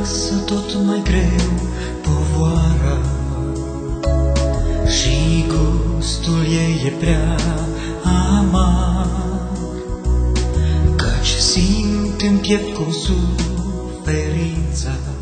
lasă tot mai greu povoara și gustul ei e prea amar, căci simt în piept cum suferința